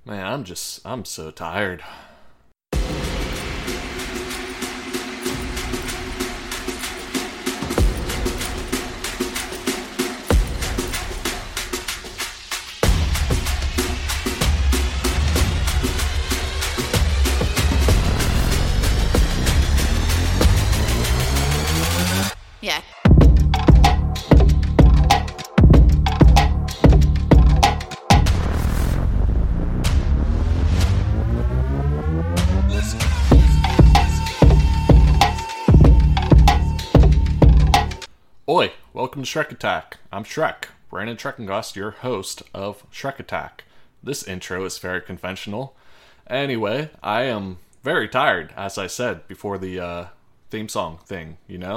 Man, I'm so tired. Yeah. Oi, welcome to Shrek Attack. I'm Shrek, Brandon Trekkengast, your host of Shrek Attack. This intro is very conventional. Anyway, I am very tired, as I said before the theme song thing,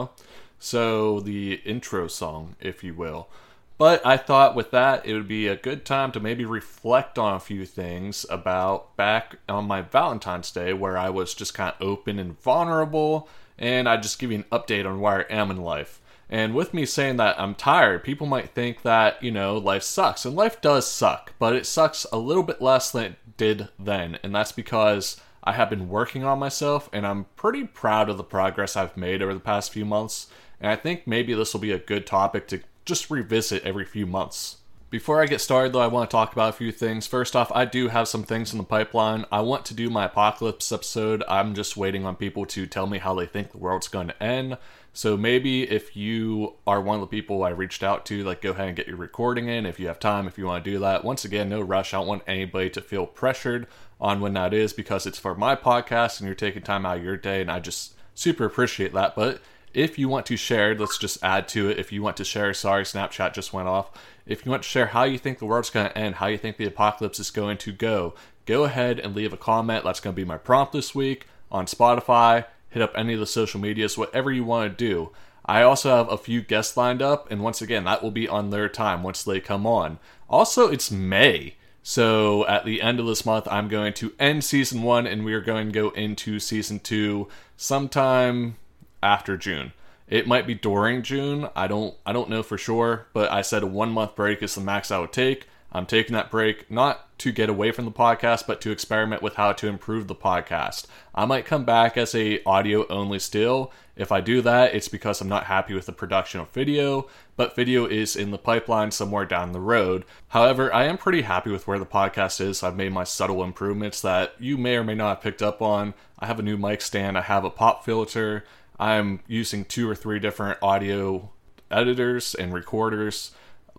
So, the intro song, if you will. But I thought with that, it would be a good time to maybe reflect on a few things about back on my Valentine's Day, where I was just kind of open and vulnerable, and I just give you an update on where I am in life. And with me saying that I'm tired, people might think that, life sucks. And life does suck, but it sucks a little bit less than it did then. And that's because I have been working on myself, and I'm pretty proud of the progress I've made over the past few months. And I think maybe this will be a good topic to just revisit every few months. Before I get started, though, I want to talk about a few things. First off, I do have some things in the pipeline. I want to do my apocalypse episode. I'm just waiting on people to tell me how they think the world's going to end. So maybe if you are one of the people I reached out to, go ahead and get your recording in if you have time, if you want to do that. Once again, no rush. I don't want anybody to feel pressured on when that is, because it's for my podcast and you're taking time out of your day, and I just super appreciate that. But if you want to share, let's just add to it. If you want to share, sorry, Snapchat just went off. If you want to share how you think the world's going to end, how you think the apocalypse is going to go ahead and leave a comment. That's going to be my prompt this week on Spotify. Hit up any of the social medias, whatever you want to do. I also have a few guests lined up, and once again, that will be on their time once they come on. Also, it's May, so at the end of this month, I'm going to end Season 1, and we are going to go into Season 2 sometime after June. It might be during June, I don't know for sure, but I said a 1 month break is the max I would take. I'm taking that break not to get away from the podcast, but to experiment with how to improve the podcast. I might come back as a audio only still. If I do that, it's because I'm not happy with the production of video, but video is in the pipeline somewhere down the road. However, I am pretty happy with where the podcast is. I've made my subtle improvements that you may or may not have picked up on. I have a new mic stand, I have a pop filter, I'm using 2 or 3 different audio editors and recorders.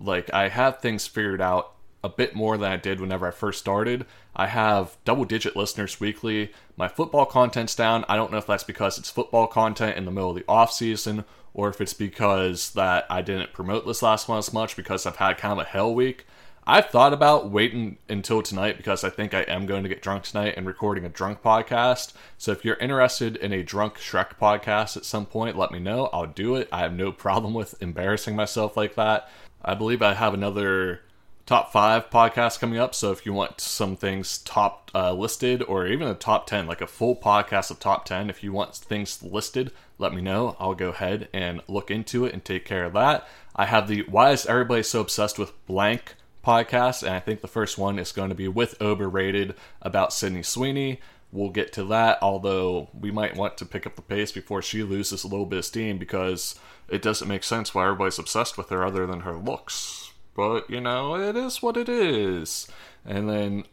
I have things figured out a bit more than I did whenever I first started. I have double-digit listeners weekly. My football content's down. I don't know if that's because it's football content in the middle of the off-season, or if it's because that I didn't promote this last one as much because I've had kind of a hell week. I've thought about waiting until tonight because I think I am going to get drunk tonight and recording a drunk podcast. So if you're interested in a drunk Shrek podcast at some point, let me know. I'll do it. I have no problem with embarrassing myself like that. I believe I have another top 5 podcast coming up, so if you want some things top listed, or even a top 10, like a full podcast of top 10, if you want things listed, let me know. I'll go ahead and look into it and take care of that. I have the Why is Everybody So Obsessed with Blank podcast, and I think the first one is going to be with Overrated about Sydney Sweeney. We'll get to that, although we might want to pick up the pace before she loses a little bit of steam, because it doesn't make sense why everybody's obsessed with her other than her looks. But, it is what it is. And then,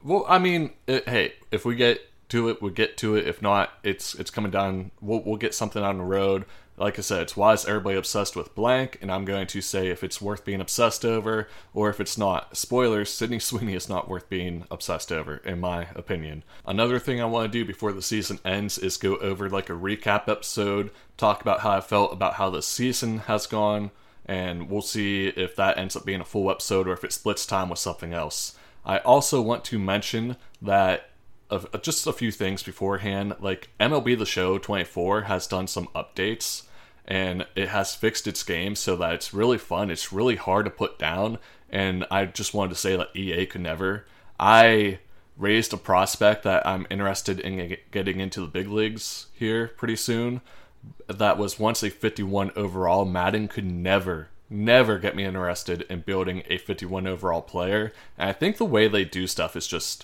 hey, if we get to it, we'll get to it. If not, it's coming down. We'll get something on the road. Like I said, it's Why is Everybody Obsessed with Blank? And I'm going to say if it's worth being obsessed over, or if it's not. Spoilers, Sydney Sweeney is not worth being obsessed over, in my opinion. Another thing I want to do before the season ends is go over a recap episode, talk about how I felt about how the season has gone, and we'll see if that ends up being a full episode or if it splits time with something else. I also want to mention that just a few things beforehand. MLB The Show 24 has done some updates, and it has fixed its game so that it's really fun. It's really hard to put down, and I just wanted to say that EA could never. I raised a prospect that I'm interested in getting into the big leagues here pretty soon. That was once a 51 overall. Madden could never get me interested in building a 51 overall player. And I think the way they do stuff is just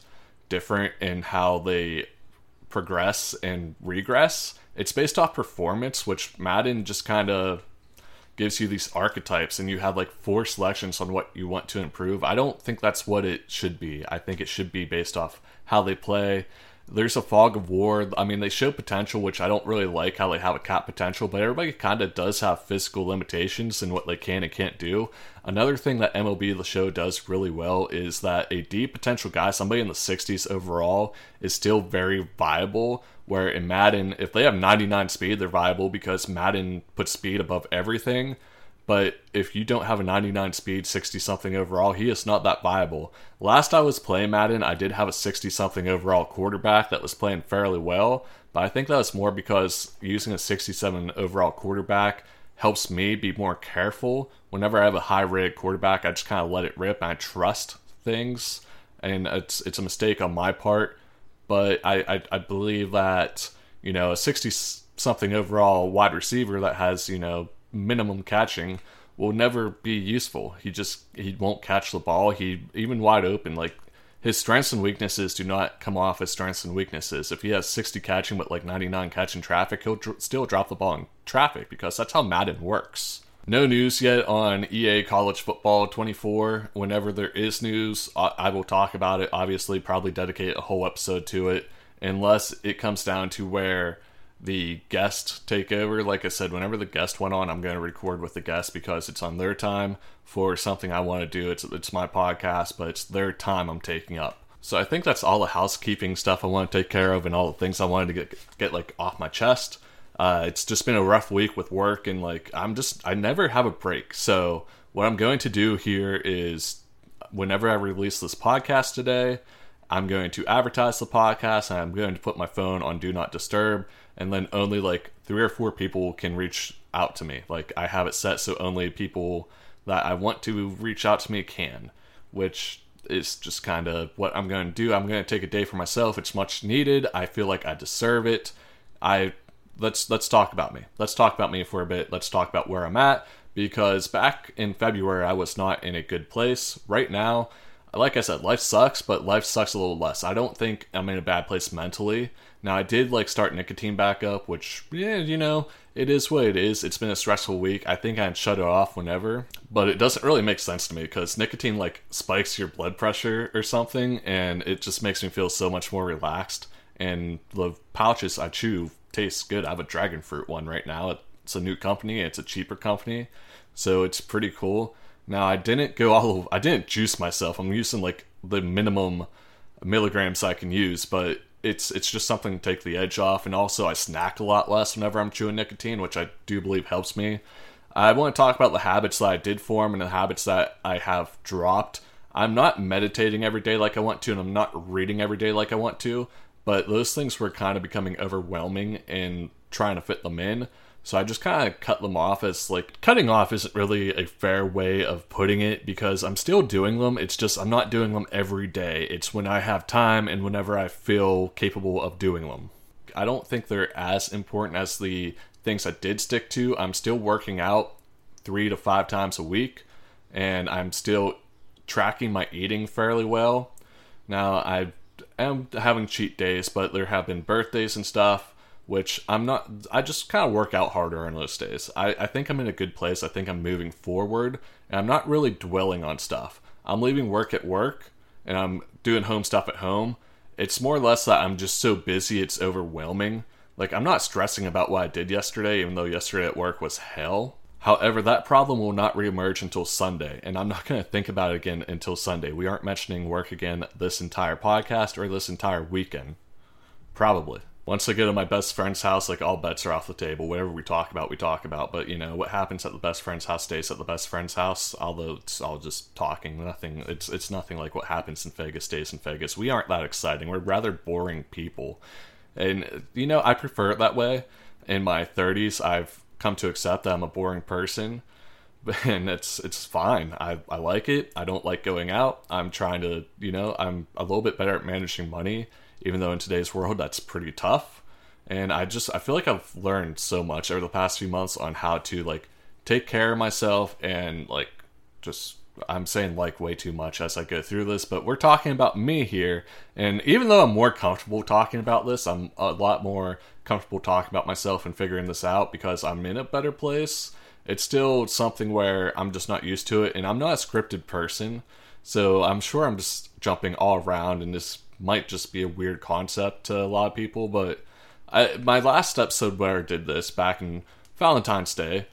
different in how they progress and regress. It's based off performance, which Madden just kind of gives you these archetypes, and you have like 4 selections on what you want to improve. I don't think that's what it should be. I think it should be based off how they play. There's a fog of war. I mean, they show potential, which I don't really like how they have a cap potential, but everybody kind of does have physical limitations in what they can and can't do. Another thing that MLB The Show does really well is that a D potential guy, somebody in the 60s overall, is still very viable, where in Madden, if they have 99 speed, they're viable because Madden puts speed above everything. But if you don't have a 99 speed, 60-something overall, he is not that viable. Last I was playing Madden, I did have a 60-something overall quarterback that was playing fairly well, but I think that was more because using a 67 overall quarterback helps me be more careful. Whenever I have a high-rated quarterback, I just kind of let it rip, and I trust things, and it's a mistake on my part, but I believe that, a 60-something overall wide receiver that has, minimum catching will never be useful. He won't catch the ball. He even wide open, like his strengths and weaknesses do not come off as strengths and weaknesses. If he has 60 catching but like 99 catching traffic, he'll still drop the ball in traffic because that's how Madden works. No news yet on EA College Football 24. Whenever there is news, I will talk about it. Obviously, probably dedicate a whole episode to it, unless it comes down to where the guest take over. Like I said, whenever the guest went on, I'm going to record with the guest because it's on their time for something I want to do. It's my podcast, but it's their time I'm taking up. So I think that's all the housekeeping stuff I want to take care of and all the things I wanted to get like off my chest. It's just been a rough week with work, and like I never have a break. So what I'm going to do here is, whenever I release this podcast today, I'm going to advertise the podcast, and I'm going to put my phone on Do Not Disturb, and then only like 3 or 4 people can reach out to me. Like, I have it set so only people that I want to reach out to me can, which is just kind of what I'm going to do. I'm going to take a day for myself. It's much needed. I feel like I deserve it. Let's talk about me. Let's talk about me for a bit. Let's talk about where I'm at, because back in February, I was not in a good place. Right now, like I said, life sucks, but life sucks a little less. I don't think I'm in a bad place mentally. Now, I did start nicotine back up, which, it is what it is. It's been a stressful week. I think I'd shut it off whenever, but it doesn't really make sense to me because nicotine spikes your blood pressure or something, and it just makes me feel so much more relaxed. And the pouches I chew taste good. I have a dragon fruit one right now. It's a new company. It's a cheaper company, so it's pretty cool. Now, I didn't juice myself. I'm using the minimum milligrams I can use, but it's just something to take the edge off. And also, I snack a lot less whenever I'm chewing nicotine, which I do believe helps me. I want to talk about the habits that I did form and the habits that I have dropped. I'm not meditating every day like I want to, and I'm not reading every day like I want to, but those things were kind of becoming overwhelming and trying to fit them in. So I just kind of cut them off. As cutting off isn't really a fair way of putting it, because I'm still doing them. It's just I'm not doing them every day. It's when I have time and whenever I feel capable of doing them. I don't think they're as important as the things I did stick to. I'm still working out 3 to 5 times a week, and I'm still tracking my eating fairly well. Now, I am having cheat days, but there have been birthdays and stuff, which I just kind of work out harder on those days. I think I'm in a good place. I think I'm moving forward, and I'm not really dwelling on stuff. I'm leaving work at work, and I'm doing home stuff at home. It's more or less that I'm just so busy it's overwhelming. I'm not stressing about what I did yesterday, even though yesterday at work was hell. However, that problem will not reemerge until Sunday, and I'm not going to think about it again until Sunday. We aren't mentioning work again this entire podcast or this entire weekend. Probably. Once I go to my best friend's house, all bets are off the table. Whatever we talk about, we talk about. But, what happens at the best friend's house stays at the best friend's house. Although it's all just talking. It's nothing like what happens in Vegas stays in Vegas. We aren't that exciting. We're rather boring people. And, I prefer it that way. In my 30s, I've come to accept that I'm a boring person. And it's fine. I like it. I don't like going out. I'm trying to, I'm a little bit better at managing money, even though in today's world that's pretty tough. And I feel like I've learned so much over the past few months on how to take care of myself and just I'm saying like way too much as I go through this, but we're talking about me here. And even though I'm more comfortable talking about this, I'm a lot more comfortable talking about myself and figuring this out because I'm in a better place. It's still something where I'm just not used to it, and I'm not a scripted person. So I'm sure I'm just jumping all around, and this might just be a weird concept to a lot of people, but my last episode where I did this back in Valentine's Day,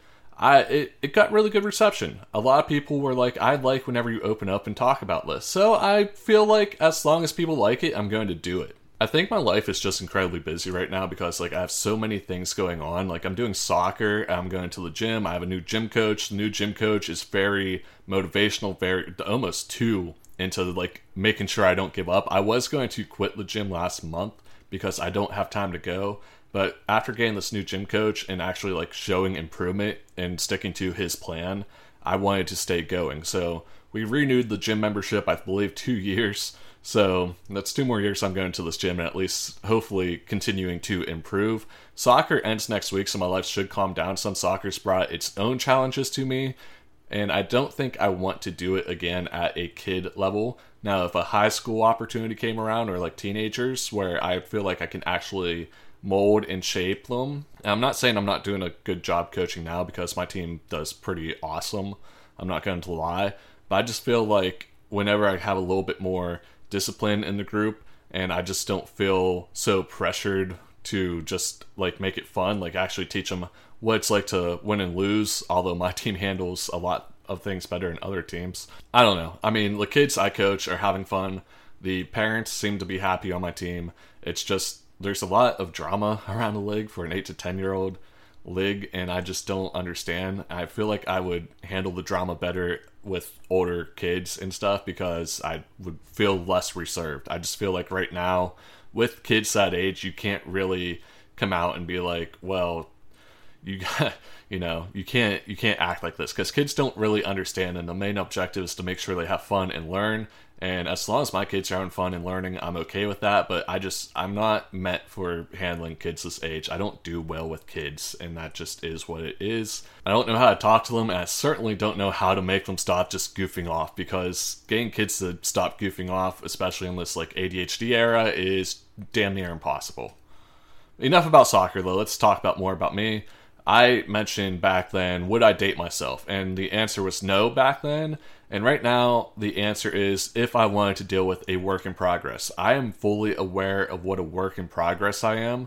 it got really good reception. A lot of people were like, I like whenever you open up and talk about this. So I feel like as long as people like it, I'm going to do it. I think my life is just incredibly busy right now because like I have so many things going on. Like I'm doing soccer, I'm going to the gym, I have a new gym coach. The new gym coach is very motivational, very almost too into like making sure I don't give up. I was going to quit the gym last month because I don't have time to go. But after getting this new gym coach and actually like showing improvement and sticking to his plan, I wanted to stay going. So we renewed the gym membership, I believe 2 years. So that's 2 more years I'm going to this gym and at least hopefully continuing to improve. Soccer ends next week, so my life should calm down some. Soccer's brought its own challenges to me, and I don't think I want to do it again at a kid level. Now, if a high school opportunity came around or like teenagers where I feel like I can actually mold and shape them. And I'm not saying I'm not doing a good job coaching now because my team does pretty awesome. I'm not going to lie. But I just feel like whenever I have a little bit more discipline in the group and I just don't feel so pressured to just like make it fun, like actually teach them what it's like to win and lose, although my team handles a lot of things better than other teams. I don't know. I mean, the kids I coach are having fun. The parents seem to be happy on my team. It's just there's a lot of drama around the league for an 8 to 10-year-old league, and I just don't understand. I feel like I would handle the drama better with older kids and stuff because I would feel less reserved. I just feel like right now with kids that age, you can't really come out and be like, well, you got, you can't act like this because kids don't really understand, and the main objective is to make sure they have fun and learn. And as long as my kids are having fun and learning, I'm okay with that. But I'm not meant for handling kids this age. I don't do well with kids, and that just is what it is. I don't know how to talk to them, and I certainly don't know how to make them stop just goofing off, because getting kids to stop goofing off, especially in this like ADHD era, is damn near impossible. Enough about soccer, though. Let's talk more about me. I mentioned back then, would I date myself? And the answer was no back then. And right now, the answer is if I wanted to deal with a work in progress. I am fully aware of what a work in progress I am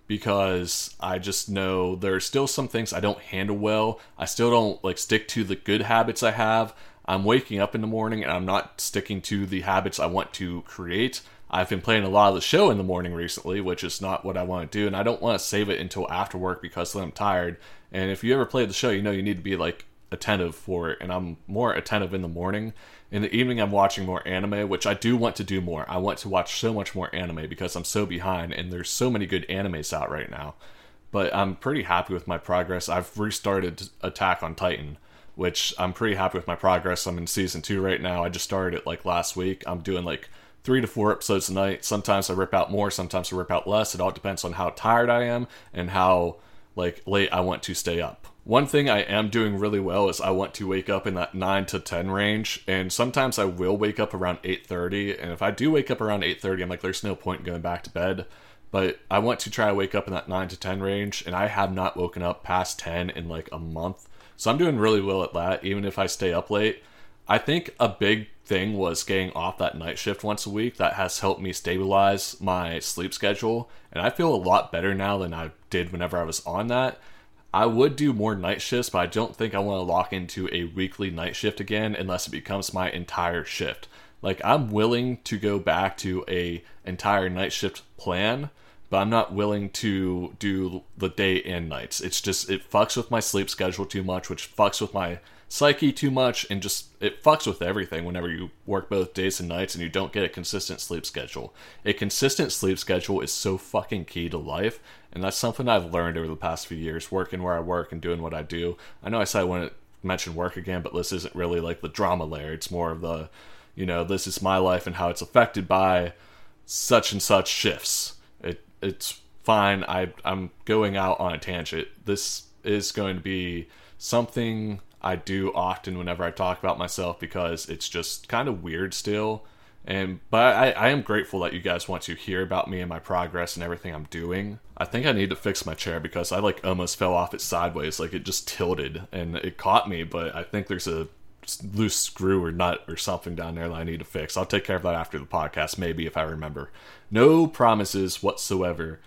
because I just know there are still some things I don't handle well. I still don't like stick to the good habits I have. I'm waking up in the morning and I'm not sticking to the habits I want to create. I've been playing a lot of the show in the morning recently, which is not what I want to do, and I don't want to save it until after work because then I'm tired. And if you ever play the show, you know you need to be like attentive for it, and I'm more attentive in the morning. In the evening, I'm watching more anime, which I do want to do more. I want to watch so much more anime because I'm so behind, and there's so many good animes out right now. But I'm pretty happy with my progress. I've restarted Attack on Titan, which I'm pretty happy with my progress. I'm in season 2 right now. I just started it like last week. I'm doing like 3 to 4 episodes a night. Sometimes I rip out more, sometimes I rip out less. It all depends on how tired I am and how like late I want to stay up. One thing I am doing really well is I want to wake up in that 9 to 10 range, and sometimes I will wake up around 8:30, and if I do wake up around 8:30, I'm like, there's no point in going back to bed. But I want to try to wake up in that 9 to 10 range, and I have not woken up past 10 in like a month. So I'm doing really well at that, even if I stay up late. I think a big thing was getting off that night shift once a week. That has helped me stabilize my sleep schedule, and I feel a lot better now than I did whenever I was on that. I would do more night shifts, but I don't think I want to lock into a weekly night shift again unless it becomes my entire shift. Like, I'm willing to go back to a entire night shift plan, but I'm not willing to do the day and nights. It's just, it fucks with my sleep schedule too much, which fucks with my psyche too much, and just, it fucks with everything whenever you work both days and nights and you don't get a consistent sleep schedule. A consistent sleep schedule is so fucking key to life, and that's something I've learned over the past few years, working where I work and doing what I do. I know I said I wouldn't mention work again, but this isn't really like the drama layer. It's more of the, this is my life and how it's affected by such and such shifts. It's fine. I'm going out on a tangent. This is going to be something I do often whenever I talk about myself because it's just kind of weird still. But I am grateful that you guys want to hear about me and my progress and everything I'm doing. I think I need to fix my chair because I like almost fell off it sideways, like it just tilted and it caught me, but I think there's a loose screw or nut or something down there that I need to fix. I'll take care of that after the podcast, maybe, if I remember. No promises whatsoever.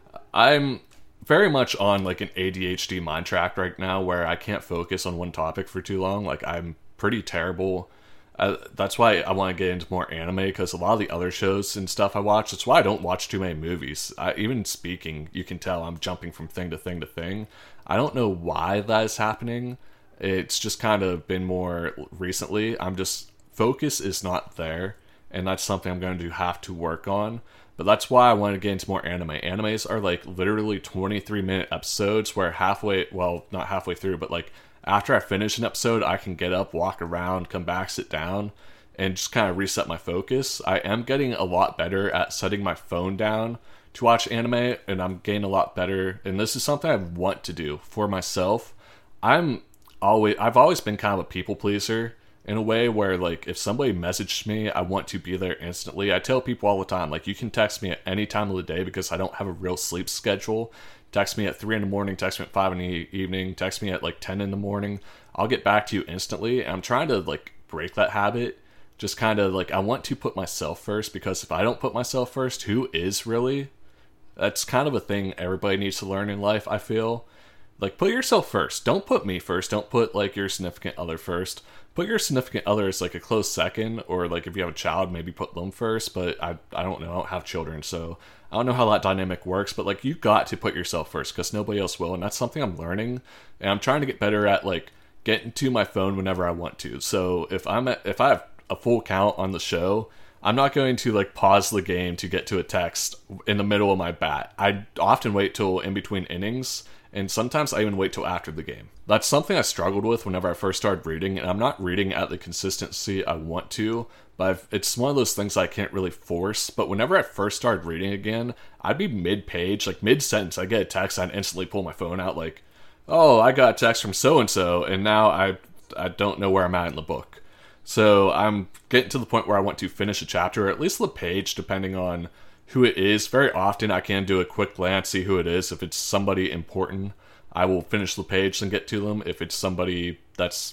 I'm very much on like an ADHD mind track right now where I can't focus on one topic for too long. Like I'm pretty terrible. That's why I want to get into more anime, because a lot of the other shows and stuff I watch, that's why I don't watch too many movies. Even speaking, you can tell I'm jumping from thing to thing to thing. I don't know why that is happening. It's just kind of been more recently. Focus is not there, and that's something I'm going to have to work on. But that's why I want to get into more anime. Animes are like literally 23-minute episodes where not halfway through, but like after I finish an episode, I can get up, walk around, come back, sit down, and just kind of reset my focus. I am getting a lot better at setting my phone down to watch anime, and I'm getting a lot better. And this is something I want to do for myself. I've always been kind of a people pleaser in a way where, like, if somebody messaged me, I want to be there instantly. I tell people all the time, like, you can text me at any time of the day because I don't have a real sleep schedule. Text me at 3 in the morning, text me at 5 in the evening, text me at like 10 in the morning. I'll get back to you instantly. And I'm trying to like break that habit. Just kind of like, I want to put myself first, because if I don't put myself first, who is really? That's kind of a thing everybody needs to learn in life, I feel. Like, put yourself first. Don't put me first. Don't put like your significant other first. Put your significant other as like a close second, or like if you have a child, maybe put them first. But I don't know. I don't have children, so I don't know how that dynamic works. But like, you got to put yourself first because nobody else will, and that's something I'm learning, and I'm trying to get better at like getting to my phone whenever I want to. So if I have a full count on the show, I'm not going to like pause the game to get to a text in the middle of my bat. I often wait till in between innings. And sometimes I even wait till after the game. That's something I struggled with whenever I first started reading, and I'm not reading at the consistency I want to, but it's one of those things I can't really force. But whenever I first started reading again, I'd be mid-page, like mid-sentence, I'd get a text, I'd instantly pull my phone out like, oh, I got a text from so-and-so, and now I don't know where I'm at in the book. So I'm getting to the point where I want to finish a chapter, or at least the page, depending on who it is. Very often I can do a quick glance, see who it is. If it's somebody important, I will finish the page and get to them. If it's somebody that's,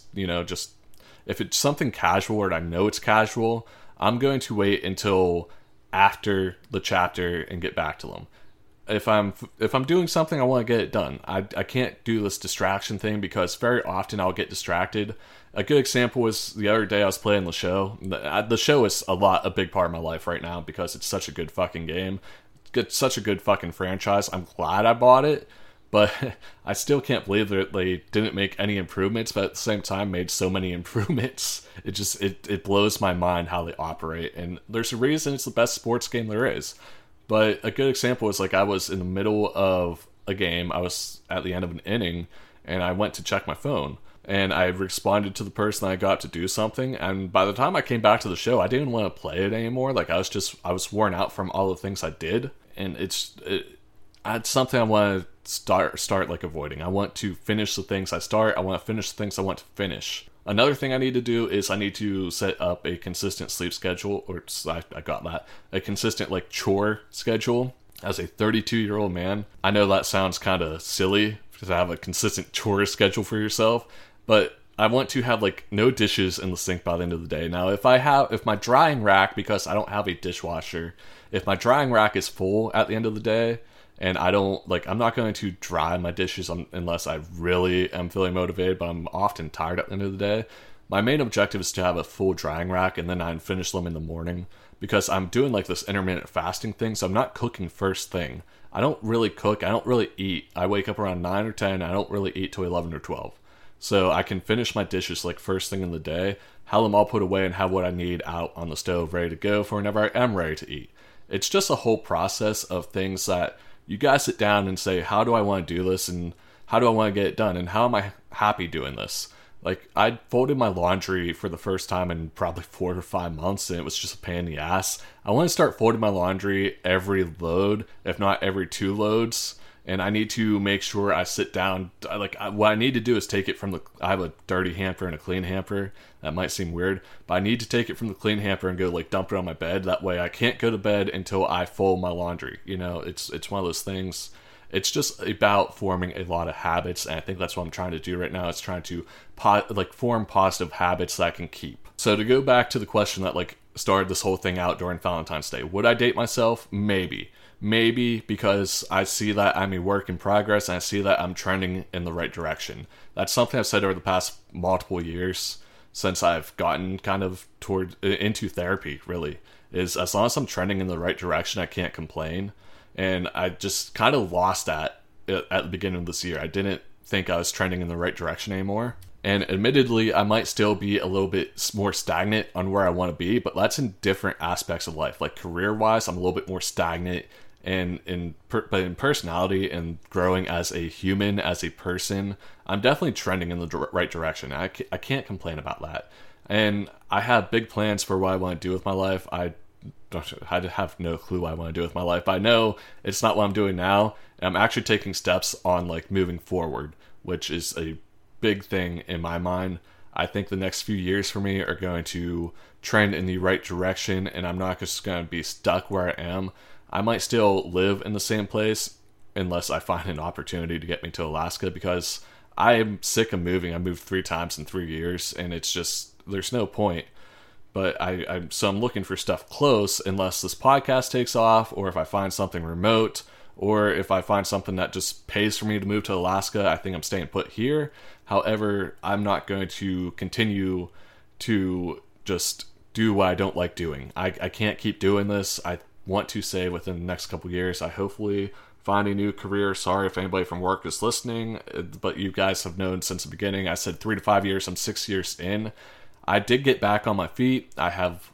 if it's something casual or I know it's casual, I'm going to wait until after the chapter and get back to them. If I'm doing something, I want to get it done. I can't do this distraction thing because very often I'll get distracted. A good example was the other day I was playing the show. The show is a big part of my life right now because it's such a good fucking game. It's such a good fucking franchise. I'm glad I bought it, but I still can't believe that they didn't make any improvements, but at the same time made so many improvements. It blows my mind how they operate, and there's a reason it's the best sports game there is. But a good example is like I was in the middle of a game, I was at the end of an inning, and I went to check my phone. And I responded to the person I got to do something, and by the time I came back to the show, I didn't want to play it anymore. Like I was worn out from all the things I did, and it's something I want to start like avoiding. I want to finish the things I start. I want to finish the things I want to finish. Another thing I need to do is I need to set up a consistent sleep schedule, or I got that, a consistent like chore schedule. As a 32-year-old man, I know that sounds kind of silly to have a consistent chore schedule for yourself, but I want to have like no dishes in the sink by the end of the day. Now, if my drying rack, because I don't have a dishwasher, if my drying rack is full at the end of the day, and I'm not going to dry my dishes unless I really am feeling motivated, but I'm often tired at the end of the day. My main objective is to have a full drying rack, and then I finish them in the morning, because I'm doing like this intermittent fasting thing, so I'm not cooking first thing. I don't really cook, I don't really eat. I wake up around 9 or 10, I don't really eat till 11 or 12. So I can finish my dishes like first thing in the day, have them all put away, and have what I need out on the stove ready to go for whenever I am ready to eat. It's just a whole process of things that you guys sit down and say, how do I want to do this, and how do I want to get it done, and how am I happy doing this? Like, I folded my laundry for the first time in probably 4 or 5 months, and it was just a pain in the ass. I want to start folding my laundry every load, if not every 2 loads, and I need to make sure I sit down. What I need to do is take it from I have a dirty hamper and a clean hamper. That might seem weird, but I need to take it from the clean hamper and go like dump it on my bed. That way I can't go to bed until I fold my laundry. You know, it's one of those things. It's just about forming a lot of habits, and I think that's what I'm trying to do right now. Is trying to form positive habits that I can keep. So to go back to the question that like started this whole thing out during Valentine's Day, would I date myself? Maybe because I see that I'm a work in progress, and I see that I'm trending in the right direction. That's something I've said over the past multiple years since I've gotten kind of into therapy, really, is as long as I'm trending in the right direction, I can't complain. And I just kind of lost that at the beginning of this year. I didn't think I was trending in the right direction anymore. And admittedly, I might still be a little bit more stagnant on where I want to be, but that's in different aspects of life. Like career-wise, I'm a little bit more stagnant, and but in personality and growing as a human, as a person, I'm definitely trending in the right direction. I can't complain about that. And I have big plans for what I want to do with my life. I have no clue what I want to do with my life, but I know it's not what I'm doing now. And I'm actually taking steps on like moving forward, which is a big thing in my mind. I think the next few years for me are going to trend in the right direction, and I'm not just going to be stuck where I am. I might still live in the same place unless I find an opportunity to get me to Alaska, because I am sick of moving. I moved 3 times in 3 years, and it's just, there's no point. But I'm looking for stuff close unless this podcast takes off, or if I find something remote, or if I find something that just pays for me to move to Alaska. I think I'm staying put here. However, I'm not going to continue to just do what I don't like doing. I can't keep doing this. I want to say within the next couple years, I hopefully find a new career. Sorry if anybody from work is listening, but you guys have known since the beginning. I said 3 to 5 years. I'm 6 years in. I did get back on my feet. I have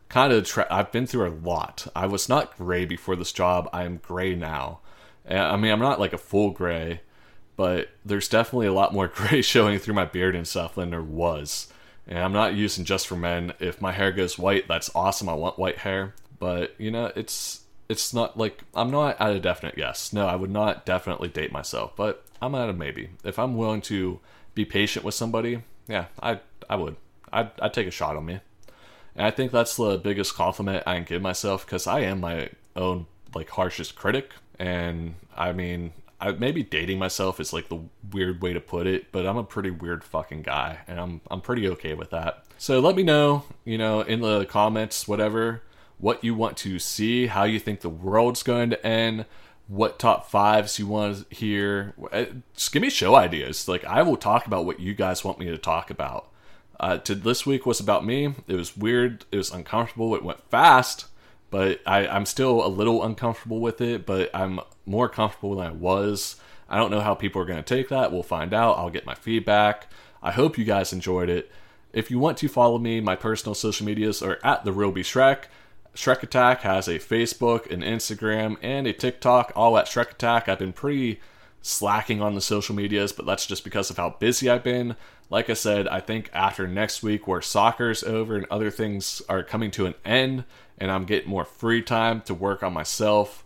I've been through a lot. I was not gray before this job. I am gray now. I mean, I'm not like a full gray, but there's definitely a lot more gray showing through my beard and stuff than there was. And I'm not using Just for Men. If my hair goes white, that's awesome. I want white hair. But, you know, it's not like, I'm not at a definite yes. No, I would not definitely date myself, but I'm at a maybe. If I'm willing to be patient with somebody, yeah, I would. I'd take a shot on me. And I think that's the biggest compliment I can give myself, because I am my own like harshest critic. And I mean, maybe dating myself is like the weird way to put it, but I'm a pretty weird fucking guy, and I'm pretty okay with that. So let me know, you know, in the comments, whatever, what you want to see, how you think the world's going to end, what top 5s you want to hear. Just give me show ideas. Like, I will talk about what you guys want me to talk about. This week was about me. It was weird. It was uncomfortable. It went fast, but I'm still a little uncomfortable with it, but I'm more comfortable than I was. I don't know how people are going to take that. We'll find out. I'll get my feedback. I hope you guys enjoyed it. If you want to follow me, my personal social medias are at The Real B Shrek. Shrek Attack has a Facebook, an Instagram, and a TikTok, all at Shrek Attack. I've been pretty slacking on the social medias, but that's just because of how busy I've been. Like I said, I think after next week, where soccer's over and other things are coming to an end, and I'm getting more free time to work on myself,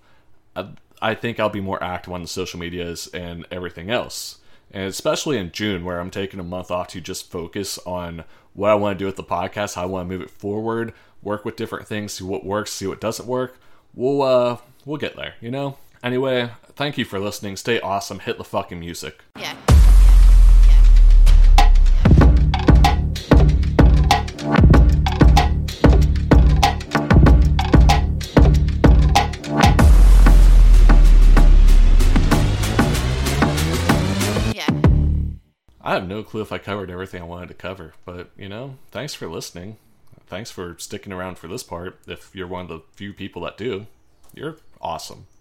I think I'll be more active on the social medias and everything else. And especially in June, where I'm taking a month off to just focus on what I want to do with the podcast, how I want to move it forward, work with different things, see what works, see what doesn't work. We'll get there, you know? Anyway, thank you for listening. Stay awesome. Hit the fucking music. Yeah. I have no clue if I covered everything I wanted to cover, but, you know, thanks for listening. Thanks for sticking around for this part. If you're one of the few people that do, you're awesome.